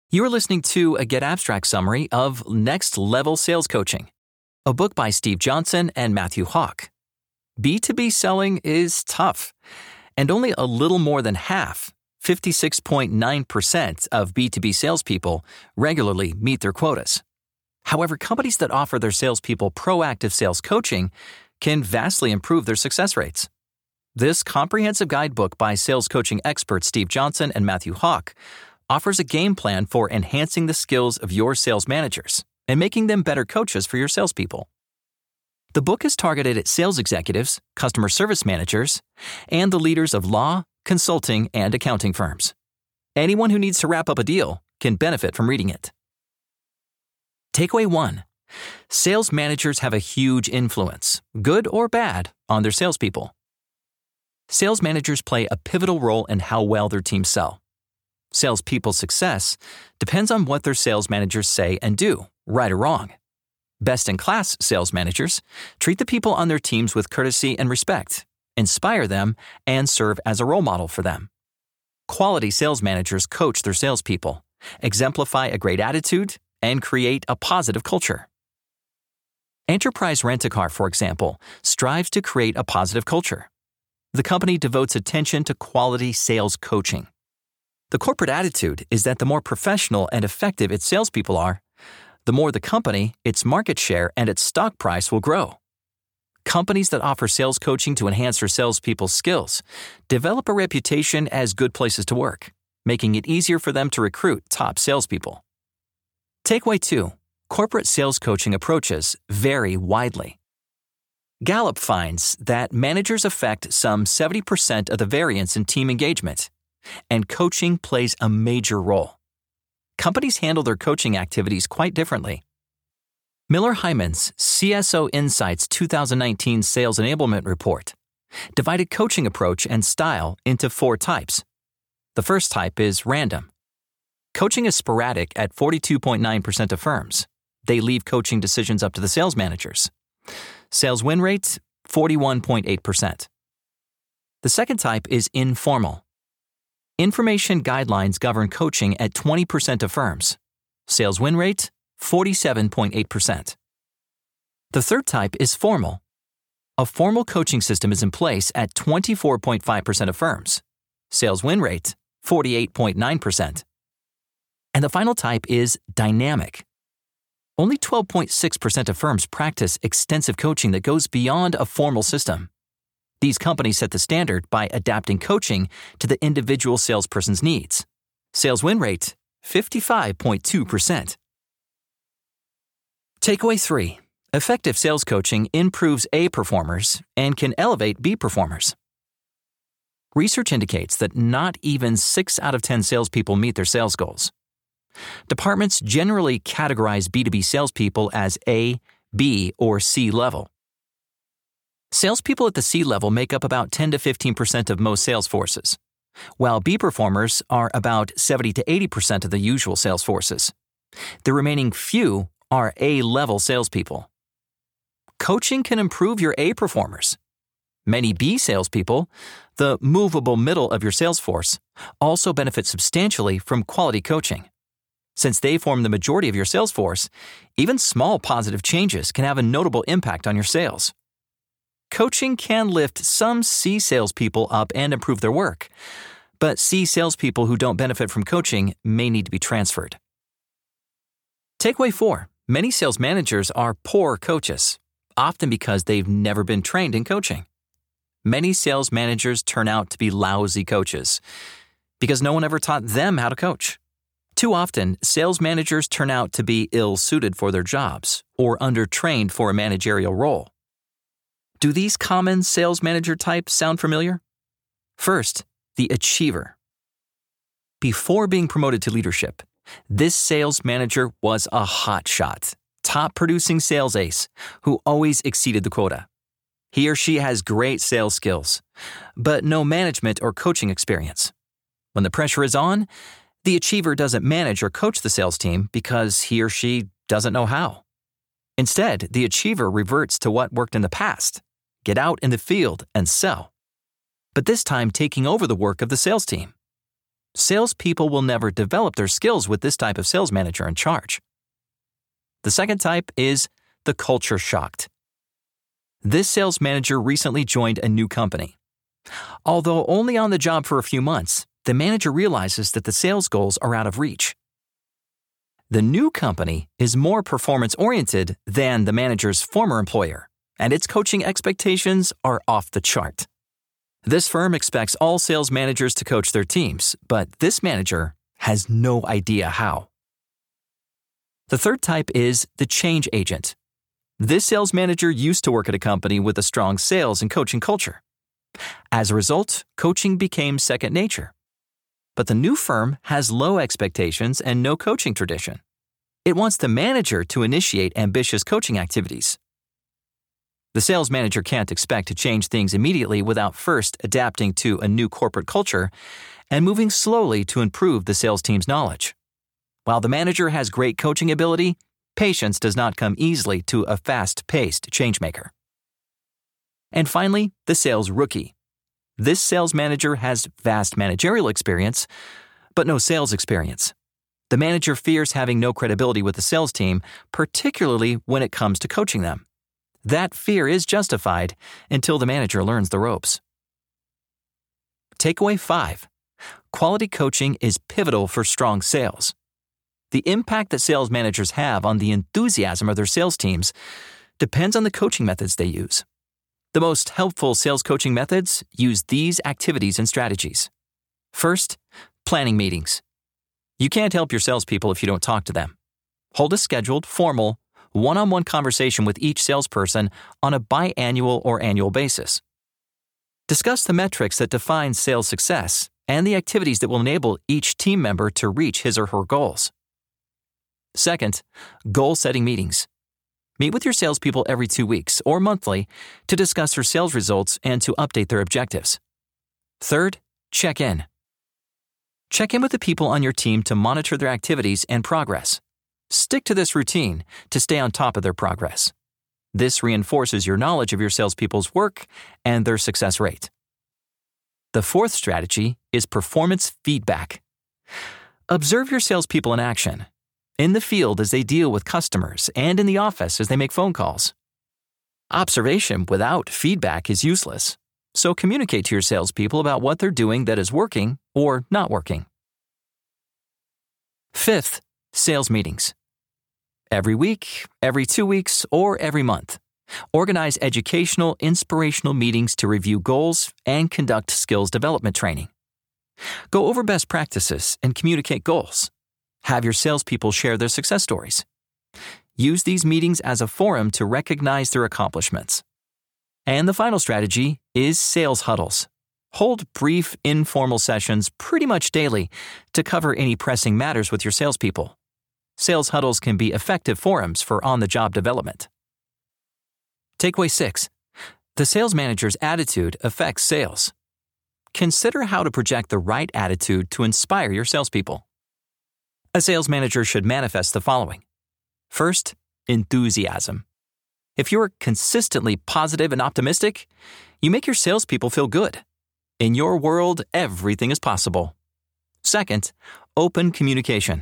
You are listening to a Get Abstract summary of Next Level Sales Coaching, a book by Steve Johnson and Matthew Hawk. B2B selling is tough, and only a little more than half, 56.9% of B2B salespeople regularly meet their quotas. However, companies that offer their salespeople proactive sales coaching can vastly improve their success rates. This comprehensive guidebook by sales coaching experts Steve Johnson and Matthew Hawk offers a game plan for enhancing the skills of your sales managers and making them better coaches for your salespeople. The book is targeted at sales executives, customer service managers, and the leaders of law, consulting, and accounting firms. Anyone who needs to wrap up a deal can benefit from reading it. Takeaway 1. Sales managers have a huge influence, good or bad, on their salespeople. Sales managers play a pivotal role in how well their teams sell. Salespeople's success depends on what their sales managers say and do, right or wrong. Best-in-class sales managers treat the people on their teams with courtesy and respect, inspire them, and serve as a role model for them. Quality sales managers coach their salespeople, exemplify a great attitude, and create a positive culture. Enterprise Rent-A-Car, for example, strives to create a positive culture. The company devotes attention to quality sales coaching. The corporate attitude is that the more professional and effective its salespeople are, the more the company, its market share, and its stock price will grow. Companies that offer sales coaching to enhance their salespeople's skills develop a reputation as good places to work, making it easier for them to recruit top salespeople. Takeaway 2. Corporate sales coaching approaches vary widely. Gallup finds that managers affect some 70% of the variance in team engagement, and coaching plays a major role. Companies handle their coaching activities quite differently. Miller Heiman's CSO Insights 2019 Sales Enablement Report divided coaching approach and style into 4 types. The first type is random. Coaching is sporadic at 42.9% of firms. They leave coaching decisions up to the sales managers. Sales win rate, 41.8%. The second type is informal. Information guidelines govern coaching at 20% of firms. Sales win rate, 47.8%. The third type is formal. A formal coaching system is in place at 24.5% of firms. Sales win rate, 48.9%. And the final type is dynamic. Only 12.6% of firms practice extensive coaching that goes beyond a formal system. These companies set the standard by adapting coaching to the individual salesperson's needs. Sales win rate, 55.2%. Takeaway 3. Effective sales coaching improves A performers and can elevate B performers. Research indicates that not even 6 out of 10 salespeople meet their sales goals. Departments generally categorize B2B salespeople as A, B, or C level. Salespeople at the C level make up about 10 to 15% of most sales forces, while B performers are about 70 to 80% of the usual sales forces. The remaining few are A-level salespeople. Coaching can improve your A performers. Many B salespeople, the movable middle of your sales force, also benefit substantially from quality coaching. Since they form the majority of your sales force, even small positive changes can have a notable impact on your sales. Coaching can lift some C salespeople up and improve their work, but C salespeople who don't benefit from coaching may need to be transferred. Takeaway 4. Many sales managers are poor coaches, often because they've never been trained in coaching. Many sales managers turn out to be lousy coaches because no one ever taught them how to coach. Too often, sales managers turn out to be ill-suited for their jobs or undertrained for a managerial role. Do these common sales manager types sound familiar? First, the achiever. Before being promoted to leadership, this sales manager was a hotshot, top-producing sales ace who always exceeded the quota. He or she has great sales skills, but no management or coaching experience. When the pressure is on, the achiever doesn't manage or coach the sales team because he or she doesn't know how. Instead, the achiever reverts to what worked in the past. Get out in the field and sell. But this time taking over the work of the sales team. Salespeople will never develop their skills with this type of sales manager in charge. The second type is the culture shocked. This sales manager recently joined a new company. Although only on the job for a few months, the manager realizes that the sales goals are out of reach. The new company is more performance-oriented than the manager's former employer, and its coaching expectations are off the chart. This firm expects all sales managers to coach their teams, but this manager has no idea how. The third type is the change agent. This sales manager used to work at a company with a strong sales and coaching culture. As a result, coaching became second nature. But the new firm has low expectations and no coaching tradition. It wants the manager to initiate ambitious coaching activities. The sales manager can't expect to change things immediately without first adapting to a new corporate culture and moving slowly to improve the sales team's knowledge. While the manager has great coaching ability, patience does not come easily to a fast-paced changemaker. And finally, the sales rookie. This sales manager has vast managerial experience, but no sales experience. The manager fears having no credibility with the sales team, particularly when it comes to coaching them. That fear is justified until the manager learns the ropes. Takeaway 5. Quality coaching is pivotal for strong sales. The impact that sales managers have on the enthusiasm of their sales teams depends on the coaching methods they use. The most helpful sales coaching methods use these activities and strategies. First, planning meetings. You can't help your salespeople if you don't talk to them. Hold a scheduled, formal, one-on-one conversation with each salesperson on a biannual or annual basis. Discuss the metrics that define sales success and the activities that will enable each team member to reach his or her goals. Second, goal-setting meetings. Meet with your salespeople every 2 weeks or monthly to discuss their sales results and to update their objectives. Third, check in. Check in with the people on your team to monitor their activities and progress. Stick to this routine to stay on top of their progress. This reinforces your knowledge of your salespeople's work and their success rate. The fourth strategy is performance feedback. Observe your salespeople in action. In the field as they deal with customers and in the office as they make phone calls. Observation without feedback is useless, so communicate to your salespeople about what they're doing that is working or not working. Fifth, sales meetings. Every week, every 2 weeks, or every month. Organize educational, inspirational meetings to review goals and conduct skills development training. Go over best practices and communicate goals. Have your salespeople share their success stories. Use these meetings as a forum to recognize their accomplishments. And the final strategy is sales huddles. Hold brief, informal sessions pretty much daily to cover any pressing matters with your salespeople. Sales huddles can be effective forums for on-the-job development. Takeaway 6. The sales manager's attitude affects sales. Consider how to project the right attitude to inspire your salespeople. A sales manager should manifest the following. First, enthusiasm. If you're consistently positive and optimistic, you make your salespeople feel good. In your world, everything is possible. Second, open communication.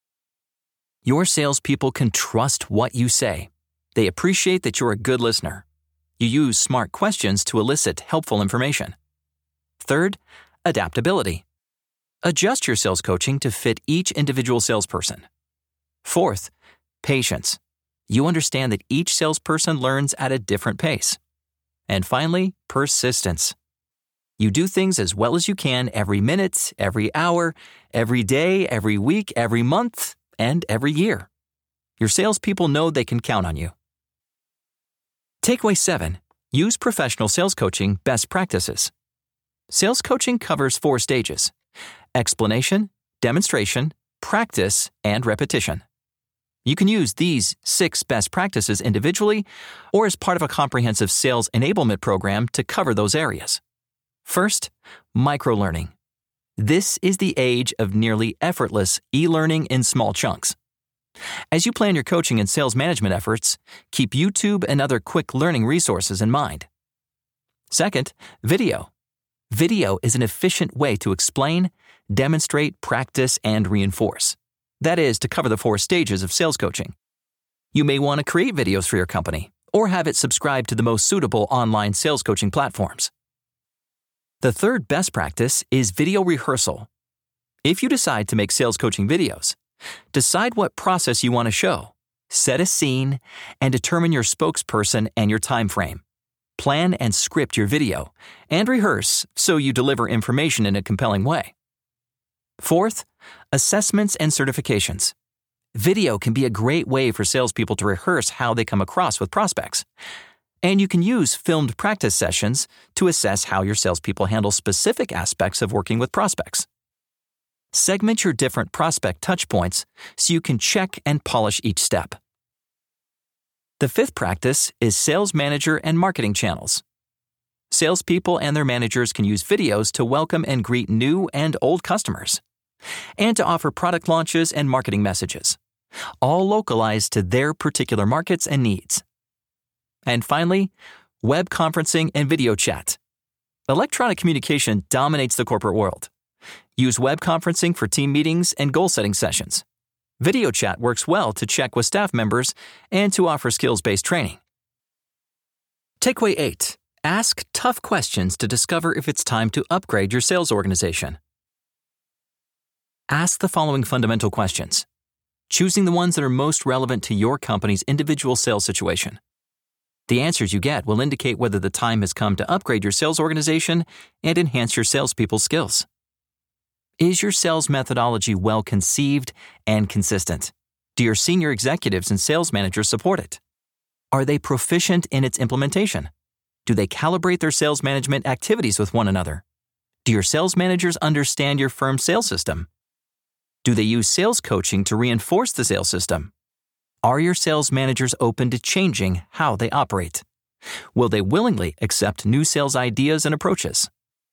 Your salespeople can trust what you say. They appreciate that you're a good listener. You use smart questions to elicit helpful information. Third, adaptability. Adjust your sales coaching to fit each individual salesperson. Fourth, patience. You understand that each salesperson learns at a different pace. And finally, persistence. You do things as well as you can every minute, every hour, every day, every week, every month, and every year. Your salespeople know they can count on you. Takeaway 7. Use professional sales coaching best practices. Sales coaching covers 4 stages: explanation, demonstration, practice, and repetition. You can use these 6 best practices individually or as part of a comprehensive sales enablement program to cover those areas. First, microlearning. This is the age of nearly effortless e-learning in small chunks. As you plan your coaching and sales management efforts, keep YouTube and other quick learning resources in mind. Second, video. Video is an efficient way to explain, demonstrate, practice, and reinforce. That is, to cover the 4 stages of sales coaching. You may want to create videos for your company or have it subscribe to the most suitable online sales coaching platforms. The third best practice is video rehearsal. If you decide to make sales coaching videos, decide what process you want to show, set a scene, and determine your spokesperson and your time frame. Plan and script your video, and rehearse so you deliver information in a compelling way. Fourth, assessments and certifications. Video can be a great way for salespeople to rehearse how they come across with prospects. And you can use filmed practice sessions to assess how your salespeople handle specific aspects of working with prospects. Segment your different prospect touchpoints so you can check and polish each step. The fifth practice is sales manager and marketing channels. Salespeople and their managers can use videos to welcome and greet new and old customers, and to offer product launches and marketing messages, all localized to their particular markets and needs. And finally, web conferencing and video chat. Electronic communication dominates the corporate world. Use web conferencing for team meetings and goal-setting sessions. Video chat works well to check with staff members and to offer skills-based training. Takeaway 8. Ask tough questions to discover if it's time to upgrade your sales organization. Ask the following fundamental questions, choosing the ones that are most relevant to your company's individual sales situation. The answers you get will indicate whether the time has come to upgrade your sales organization and enhance your salespeople's skills. Is your sales methodology well conceived and consistent? Do your senior executives and sales managers support it? Are they proficient in its implementation? Do they calibrate their sales management activities with one another? Do your sales managers understand your firm's sales system? Do they use sales coaching to reinforce the sales system? Are your sales managers open to changing how they operate? Will they willingly accept new sales ideas and approaches?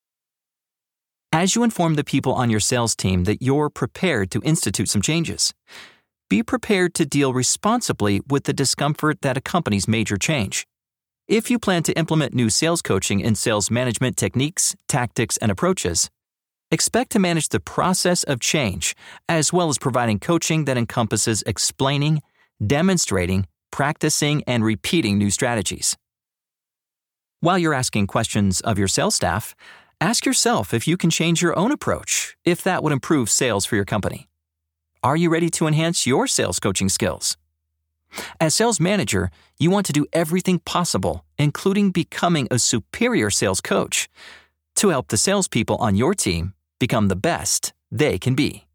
As you inform the people on your sales team that you're prepared to institute some changes, be prepared to deal responsibly with the discomfort that accompanies major change. If you plan to implement new sales coaching and sales management techniques, tactics, and approaches, expect to manage the process of change as well as providing coaching that encompasses explaining, demonstrating, practicing, and repeating new strategies. While you're asking questions of your sales staff, ask yourself if you can change your own approach, if that would improve sales for your company. Are you ready to enhance your sales coaching skills? As sales manager, you want to do everything possible, including becoming a superior sales coach, to help the salespeople on your team become the best they can be.